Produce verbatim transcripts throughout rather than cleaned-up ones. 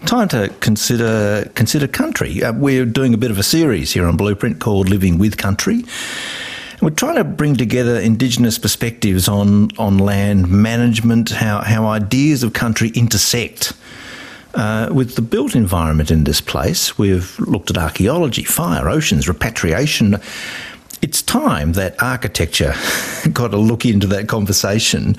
time to consider consider country. Uh, we're doing a bit of a series here on Blueprint called Living with Country. We're trying to bring together Indigenous perspectives on, on land management, how, how ideas of country intersect uh, with the built environment in this place. We've looked at archaeology, fire, oceans, repatriation. It's time that architecture got a look into that conversation.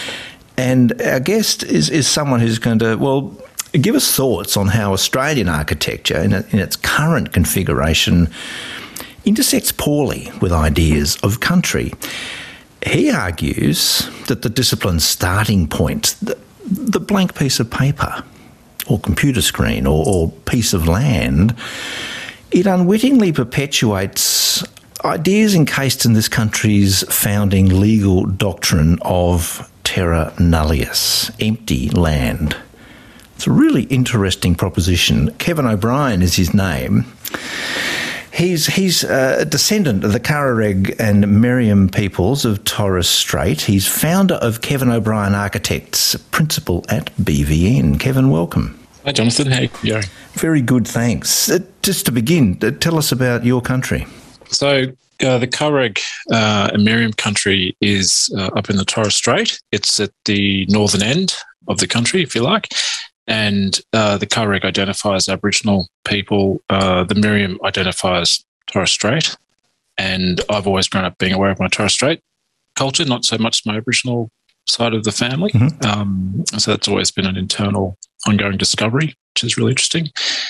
And our guest is, is someone who's going to, well, give us thoughts on how Australian architecture in, a, in its current configuration intersects poorly with ideas of country. He argues that the discipline's starting point, the, the blank piece of paper or computer screen or, or piece of land, it unwittingly perpetuates ideas encased in this country's founding legal doctrine of terra nullius, empty land. It's a really interesting proposition. Kevin O'Brien is his name. He's he's a descendant of the Karareg and Meriam peoples of Torres Strait. He's founder of Kevin O'Brien Architects, principal at B V N. Kevin, welcome. Hi, Jonathan. How are you going? Very good, thanks. Uh, just to begin, uh, tell us about your country. So uh, the Karareg uh, and Meriam country is uh, up in the Torres Strait. It's at the northern end of the country, if you like. And uh, the Karareg identify as Aboriginal people. Uh, the Meriam identify as Torres Strait. And I've always grown up being aware of my Torres Strait culture, not so much my Aboriginal side of the family. Mm-hmm. Um, so that's always been an internal, ongoing discovery, which is really interesting.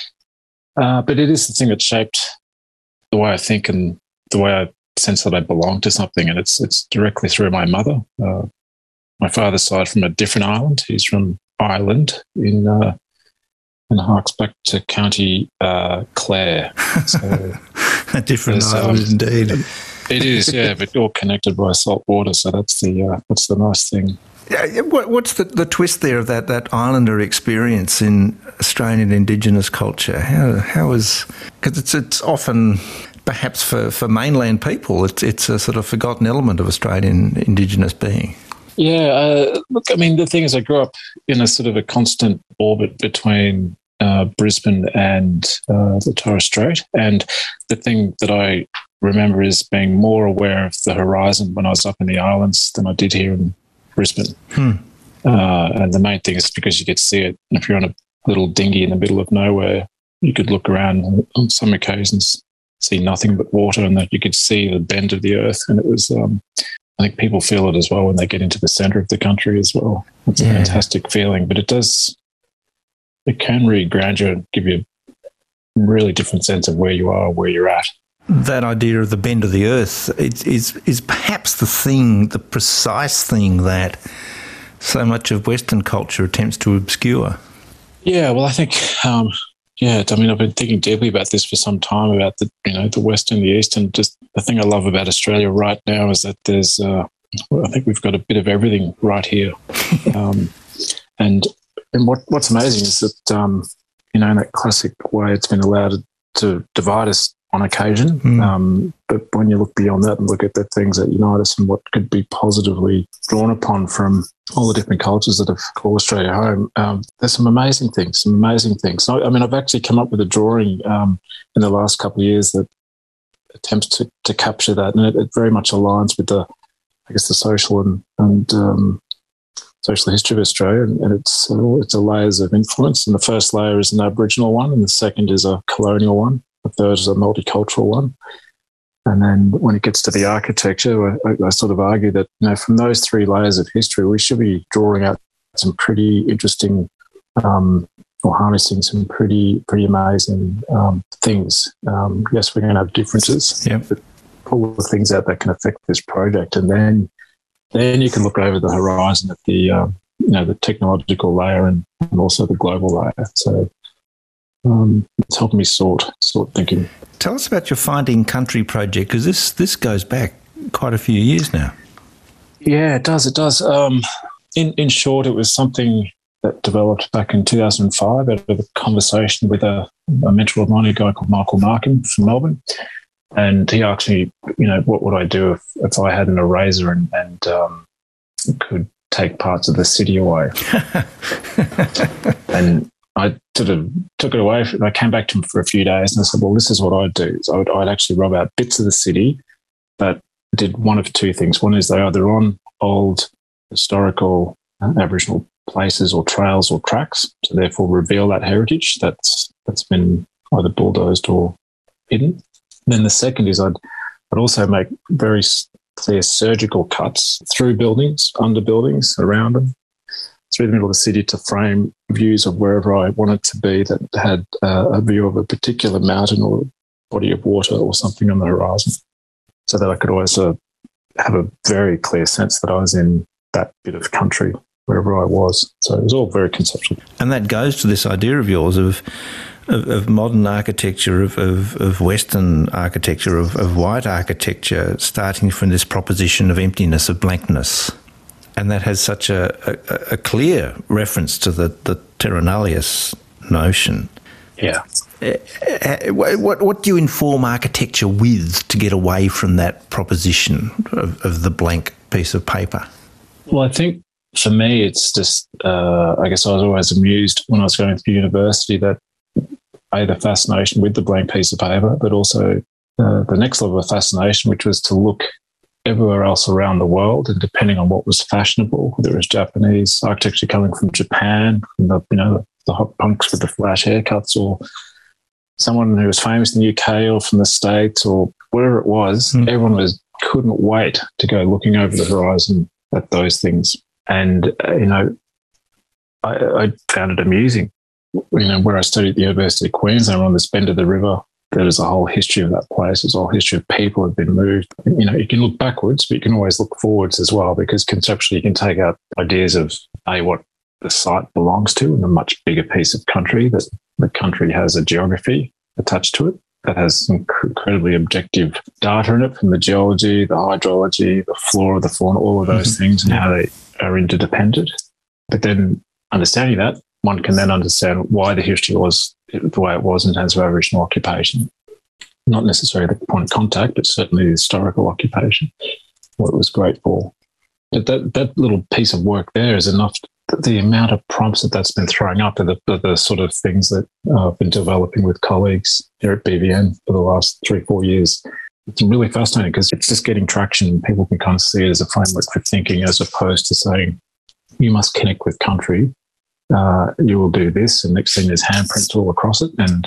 Uh, but it is the thing that shaped the way I think and the way I sense that I belong to something. And it's it's directly through my mother. Uh, my father's side from a different island. He's from Ireland in uh, and harks back to County uh, Clare. So a different island, um, indeed. It is, yeah, but all connected by salt water. So that's the uh, that's the nice thing. Yeah, what, what's the, the twist there of that that Islander experience in Australian Indigenous culture? How how is because it's it's often perhaps for, for mainland people it's it's a sort of forgotten element of Australian Indigenous being. Yeah, uh, look, I mean, the thing is I grew up in a sort of a constant orbit between uh, Brisbane and uh, the Torres Strait. And the thing that I remember is being more aware of the horizon when I was up in the islands than I did here in Brisbane. Hmm. Uh, and the main thing is because you get to see it. And if you're on a little dinghy in the middle of nowhere, you could look around and on some occasions, see nothing but water, and that you could see the bend of the earth. And it was... Um, I think people feel it as well when they get into the centre of the country as well. It's a yeah. fantastic feeling, but it does, it can really ground you and give you a really different sense of where you are, where you're at. That idea of the bend of the earth is, is, is perhaps the thing, the precise thing that so much of Western culture attempts to obscure. Yeah, well, I think... Um, Yeah, I mean, I've been thinking deeply about this for some time, about the, you know, the West and the East, and just the thing I love about Australia right now is that there's, uh, I think we've got a bit of everything right here, um, and and what what's amazing is that um, you know, in that classic way, it's been allowed to divide us on occasion, mm. um, but when you look beyond that and look at the things that unite us and what could be positively drawn upon from all the different cultures that have called Australia home, um, there's some amazing things, some amazing things. So, I mean, I've actually come up with a drawing um, in the last couple of years that attempts to, to capture that, and it, it very much aligns with the, I guess, the social and, and um, social history of Australia, and, and it's uh, it's a layers of influence. And the first layer is an Aboriginal one, and the second is a colonial one. The third is a multicultural one. And then when it gets to the architecture, I, I sort of argue that, you know, from those three layers of history, we should be drawing out some pretty interesting um, or harnessing some pretty pretty amazing um, things. Um, yes, we're going to have differences, yeah. but pull the things out that can affect this project. And then then you can look over the horizon at the, um, you know, the technological layer and, and also the global layer. So Um, it's helping me sort sort thinking. Tell us about your Finding Country project, because this this goes back quite a few years now. Yeah, it does. It does. Um, in in short, it was something that developed back in two thousand five out of a conversation with a, a mentor of mine, a guy called Michael Markham from Melbourne, and he asked me, you know, what would I do if, if I had an eraser and, and um, could take parts of the city away? and I sort of took it away. I came back to him for a few days and I said, well, this is what I'd do. So I'd, I'd actually rob out bits of the city that did one of two things. One is they're either on old historical uh, Aboriginal places or trails or tracks, so therefore reveal that heritage that's that's been either bulldozed or hidden. Then the second is I'd, I'd also make very clear surgical cuts through buildings, under buildings, around them, through the middle of the city to frame views of wherever I wanted to be that had uh, a view of a particular mountain or body of water or something on the horizon, so that I could always uh, have a very clear sense that I was in that bit of country wherever I was. So it was all very conceptual. And that goes to this idea of yours of of, of modern architecture, of, of, of Western architecture, of, of white architecture, starting from this proposition of emptiness, of blankness. And that has such a, a, a clear reference to the, the terra nullius notion. Yeah. Uh, what, what do you inform architecture with to get away from that proposition of, of the blank piece of paper? Well, I think for me, it's just, uh, I guess I was always amused when I was going to university that A, the fascination with the blank piece of paper, but also uh, the next level of fascination, which was to look everywhere else around the world, and depending on what was fashionable, whether it was Japanese architecture coming from Japan, from the, you know, the hot punks with the flash haircuts, or someone who was famous in the U K or from the States or wherever it was, mm. everyone was couldn't wait to go looking over the horizon at those things. And, uh, you know, I, I found it amusing. You know, where I studied at the University of Queensland, on this bend of the river, there is a whole history of that place. There's a whole history of people who have been moved. You know, you can look backwards, but you can always look forwards as well, because conceptually you can take out ideas of, A, what the site belongs to in a much bigger piece of country, that the country has a geography attached to it that has some incredibly objective data in it from the geology, the hydrology, the flora, the fauna, all of those mm-hmm. things, and how they are interdependent. But then understanding that, one can then understand why the history was the way it was in terms of Aboriginal occupation. Not necessarily the point of contact, but certainly the historical occupation, what it was great for. But that, that little piece of work there is enough. The amount of prompts that that's been throwing up are the, are the sort of things that uh, I've been developing with colleagues here at B V N for the last three, four years. It's really fascinating because it's just getting traction. People can kind of see it as a framework for thinking, as opposed to saying, you must connect with country. Uh, you will do this, and next thing there's handprints all across it. And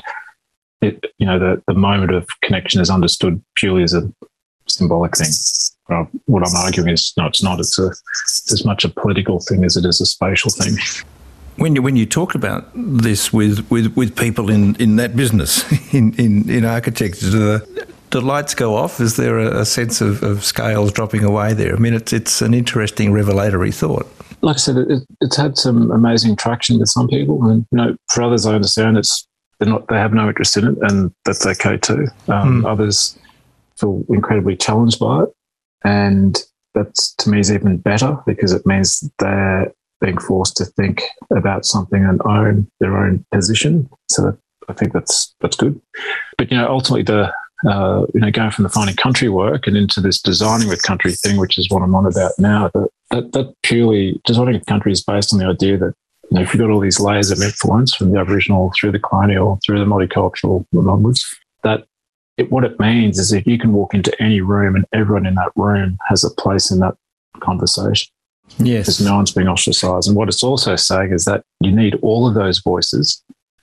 it, you know, the, the moment of connection is understood purely as a symbolic thing. Well, what I'm arguing is, no, it's not. It's, a, it's as much a political thing as it is a spatial thing. When you when you talk about this with, with, with people in, in that business, in, in, in architecture, do the, do lights go off? Is there a, a sense of, of scales dropping away there? I mean, it's it's an interesting revelatory thought. Like I said, it, it's had some amazing traction with some people, and you know, for others, I understand it's they're not they have no interest in it, and that's okay too. Um, mm. Others feel incredibly challenged by it, and that's, to me, is even better, because it means they're being forced to think about something and own their own position. So I think that's that's good. But you know, ultimately, the uh, you know, going from the finding country work and into this designing with country thing, which is what I'm on about now, that that, that purely designing with country is based on the idea that, you know, if you've got all these layers of influence from the Aboriginal through the colonial through the multicultural and onwards, that it, what it means is if you can walk into any room and everyone in that room has a place in that conversation. Yes. Because no one's being ostracised. And what it's also saying is that you need all of those voices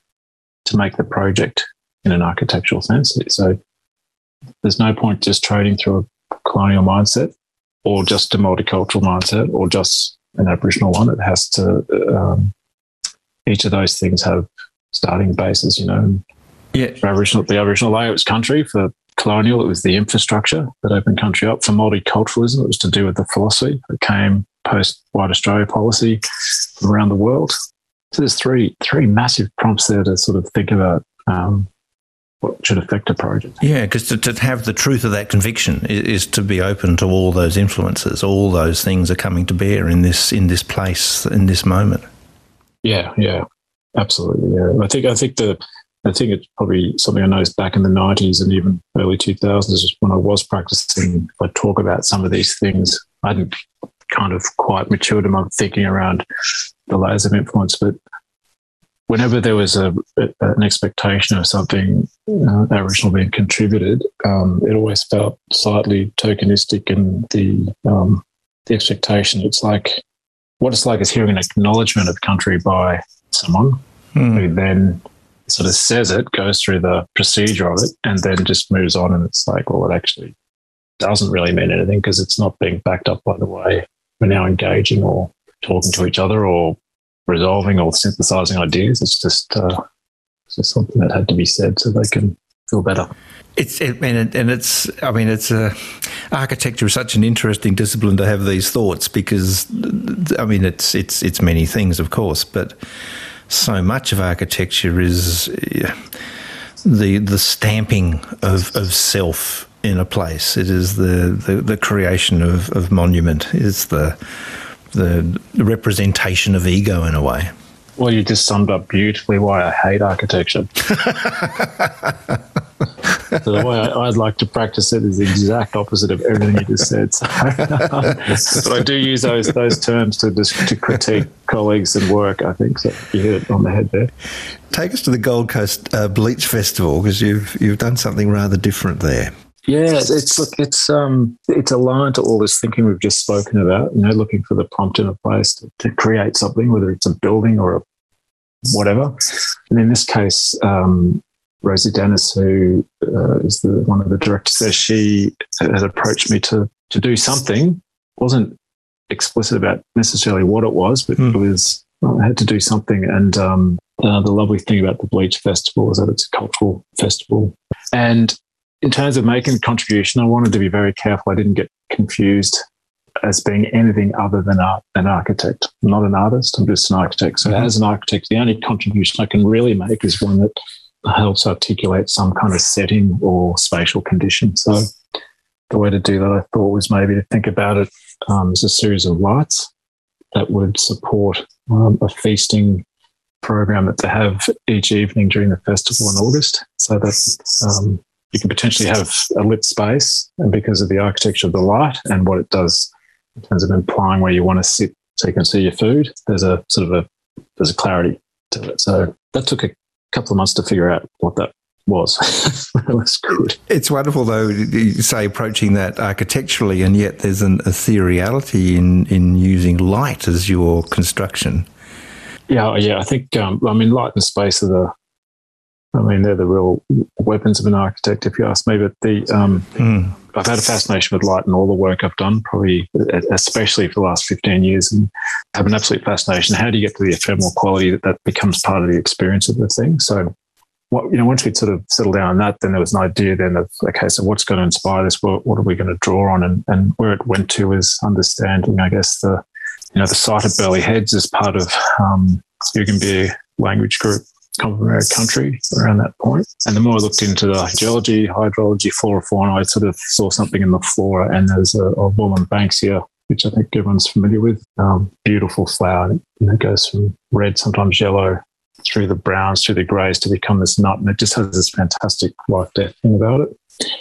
to make the project in an architectural sense. So there's no point just trading through a colonial mindset or just a multicultural mindset or just an Aboriginal one. It has to, um, each of those things have starting bases, you know. Yeah. For Aboriginal, the Aboriginal layer, it was country. For colonial, it was the infrastructure that opened country up. For multiculturalism, it was to do with the philosophy that came post-White Australia policy from around the world. So there's three three massive prompts there to sort of think about um, what should affect a project. Yeah, because to, to have the truth of that conviction is, is to be open to all those influences. All those things are coming to bear in this in this place, in this moment. Yeah, yeah, absolutely. Yeah, I think I think the I think it's probably something I noticed back in the nineties and even early two thousands when I was practicing. I talk about some of these things. I hadn't kind of quite matured in my thinking around the layers of influence, but whenever there was a, a an expectation of something uh, Aboriginal being contributed, um, it always felt slightly tokenistic, and the um, the expectation. It's like what it's like is hearing an acknowledgement of country by someone mm. who then sort of says it, goes through the procedure of it, and then just moves on. And it's like, well, it actually doesn't really mean anything because it's not being backed up by the way we're now engaging or talking to each other or resolving or synthesizing ideas. It's just, uh, it's just something that had to be said so they can feel better. It's it, and, it, and it's I mean it's uh, architecture is such an interesting discipline to have these thoughts because I mean it's it's it's many things, of course, but so much of architecture is uh, the the stamping of, of self in a place. It is the, the, the creation of, of monument. It's the the representation of ego in a way. Well, you just summed up beautifully why I hate architecture. So the way I, I'd like to practice it is the exact opposite of everything you just said. So, but I do use those those terms to just, to critique colleagues and work, I think. So you hit it on the head there. Take us to the Gold Coast uh, Bleach Festival because you've you've done something rather different there. Yeah, it's look, it's um, it's aligned to all this thinking we've just spoken about. You know, looking for the prompt in a place to, to create something, whether it's a building or a whatever. And in this case, um, Rosie Dennis, who uh, is the, one of the directors there, she had approached me to to do something. Wasn't explicit about necessarily what it was, but mm. it was I had to do something. And um, uh, the lovely thing about the Bleach Festival is that it's a cultural festival. And in terms of making a contribution, I wanted to be very careful. I didn't get confused as being anything other than art, an architect. I'm not an artist. I'm just an architect. So mm-hmm. as an architect, the only contribution I can really make is one that helps articulate some kind of setting or spatial condition. So the way to do that, I thought, was maybe to think about it um, as a series of lights that would support um, a feasting program that they have each evening during the festival in August, so that um, you can potentially have a lit space, and because of the architecture of the light and what it does in terms of implying where you want to sit so you can see your food, there's a sort of a there's a clarity to it. So that took a couple of months to figure out what that was. That was good. It's wonderful, though, you say approaching that architecturally, and yet there's an ethereality in, in using light as your construction. Yeah, yeah. I think, um, I mean, light and space are the, I mean, they're the real weapons of an architect, if you ask me. But the um, mm. I've had a fascination with light in all the work I've done, probably especially for the last fifteen years, and have an absolute fascination. How do you get to the ephemeral quality that, that becomes part of the experience of the thing? So, what, you know, once we'd sort of settled down on that, then there was an idea then of, okay, so what's going to inspire this? What, what are we going to draw on? And, and where it went to was understanding, I guess, the, you know, the site of Burleigh Heads as part of um, Yugambeh language group, Commonwealth country around that point. And the more I looked into the geology, hydrology, flora, fauna, I sort of saw something in the flora. And there's a, a Wollum Banksia, which I think everyone's familiar with. Um, beautiful flower. And it, you know, goes from red, sometimes yellow, through the browns, through the greys to become this nut. And it just has this fantastic life-death thing about it.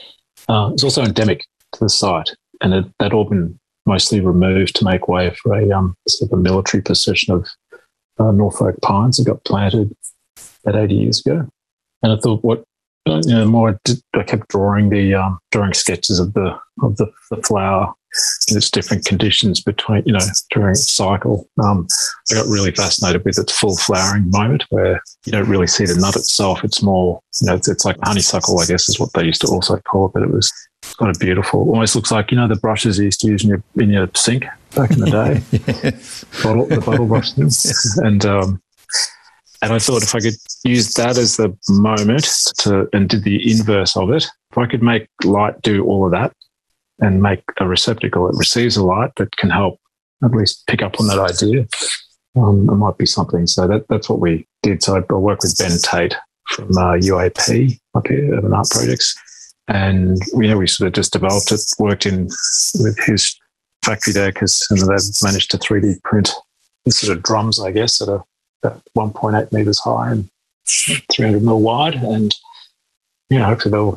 Uh, it's also endemic to the site. And it, that all been mostly removed to make way for a um, sort of a military possession of uh, Norfolk pines that got planted about eighty years ago. And I thought, what you know, the more I, did, I kept drawing the um, drawing sketches of the of the, the flower in its different conditions between, you know, during its cycle. Um, I got really fascinated with its full flowering moment, where you don't really see the nut itself. It's more, you know, it's, it's like honeysuckle, I guess, is what they used to also call it. But it was kind of beautiful. Almost looks like, you know, the brushes you used to use in your in your sink back in the day. Yes. Bottle, the bottle brush things. And um, And I thought if I could use that as the moment to, and did the inverse of it, if I could make light do all of that and make a receptacle that receives a light that can help at least pick up on that idea, um, it might be something. So that, that's what we did. So I worked with Ben Tate from uh, U A P up here, Urban Art Projects. And you know, we sort of just developed it, worked in with his factory there because they've managed to three D print these sort of drums, I guess, that are about one point eight metres high and three hundred mil wide. And, you know, hopefully they'll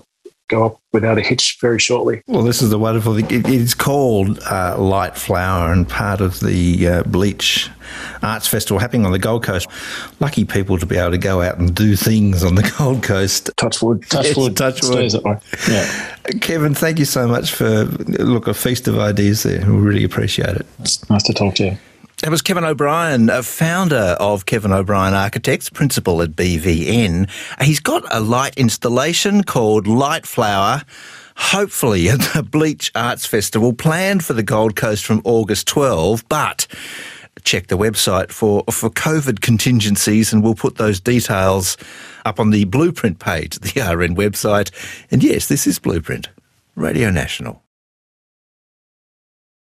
go up without a hitch very shortly. Well, this is the wonderful thing. It, it's called uh, Light Flower and part of the uh, Bleach Arts Festival happening on the Gold Coast. Lucky people to be able to go out and do things on the Gold Coast. Touch wood. Touch yes, wood. Touch wood. That way. Yeah. Kevin, thank you so much for, look, a feast of ideas there. We really appreciate it. It's nice to talk to you. That was Kevin O'Brien, a founder of Kevin O'Brien Architects, principal at B V N. He's got a light installation called Light Flower, hopefully at the Bleach Arts Festival, planned for the Gold Coast from August twelfth, but check the website for, for COVID contingencies and we'll put those details up on the Blueprint page, the R N website. And yes, this is Blueprint, Radio National.